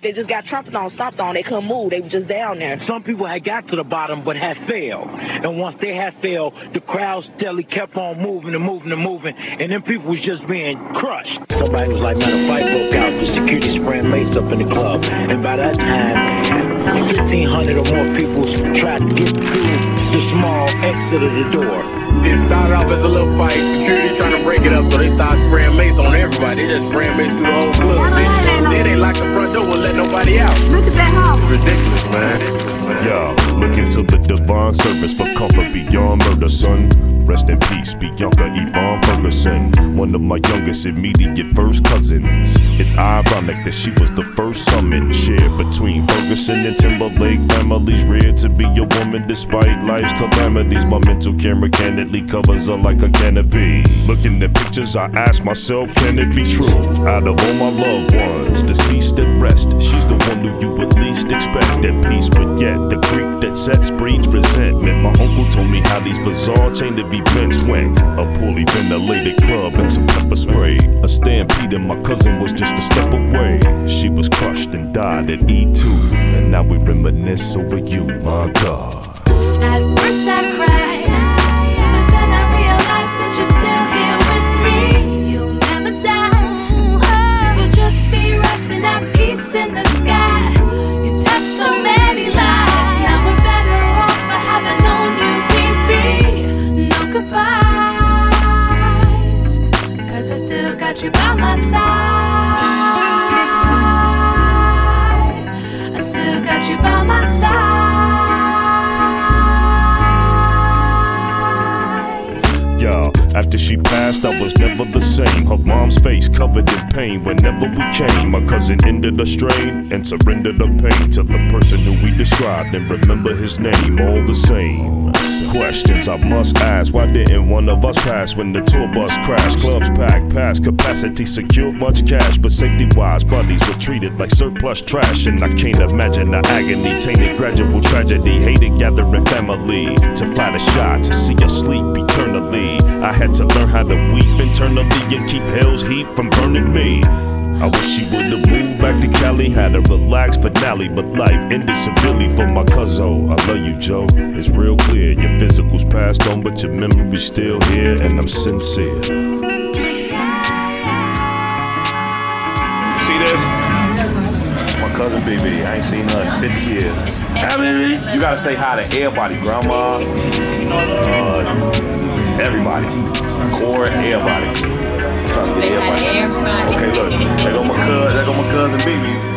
they just got trampled on, stomped on. They couldn't move. They were just down there. Some people had got to the bottom but had failed. And once they had failed, the crowd steadily kept on moving and moving and moving. And then people was just being crushed. Somebody was like, man, a fight broke out. The security spraying mace up in the club. And by that time, 1,500 or more people tried to get through the small exit of the door. It started off as a little fight. Security trying to break it up, so they started spraying mace on everybody. They just spraying mace through the whole club. Then they locked the front door, wouldn't let nobody out. Look at that house. It's ridiculous, man. Yo, look into the divine service for comfort beyond murder, son. Rest in peace, Bianca Yvonne Ferguson, one of my youngest immediate first cousins. It's ironic that she was the first summon shared between Ferguson and Timberlake families, reared to be a woman despite life's calamities. My mental camera candidly covers her like a canopy. Looking at pictures, I ask myself, can it be true? Out of all my loved ones, deceased at rest, she's the one who you would least expect at peace, but yet the grief that sets breeds resentment. My uncle told me how these bizarre chain of events went. A poorly ventilated club and some pepper spray. A stampede and my cousin was just a step away. She was crushed and died at E2, and now we reminisce over you, my God. At first I cried, but then I realized that you're still here with me. You'll never die, you'll just be resting at peace in the sky. You touched so many lives, now we're better off for having known you, baby. No goodbyes, 'cause I still got you by my side. I still got you by my side. After she passed, I was never the same. Her mom's face covered in pain whenever we came. My cousin ended a strain and surrendered her pain to the person who we described and remember his name all the same. Questions I must ask, why didn't one of us pass when the tour bus crashed? Clubs packed, past capacity, secured much cash, but safety-wise, buddies were treated like surplus trash. And I can't imagine the agony, tainted gradual tragedy, hated gathering family to fly the shot, to see us sleep eternally. I had to learn how to weep internally and keep hell's heat from burning me. I wish she would've moved back to Cali, had a relaxed finale, but life ended severely for my cousin. I love you, Joe, it's real clear. Your physical's passed on, but your memory's still here, and I'm sincere. See this? My cousin BB, I ain't seen her in 50 years. Hi, baby. You gotta say hi to everybody, grandma, everybody, Core, everybody. Everybody. Okay, look, there go my cousin, BB.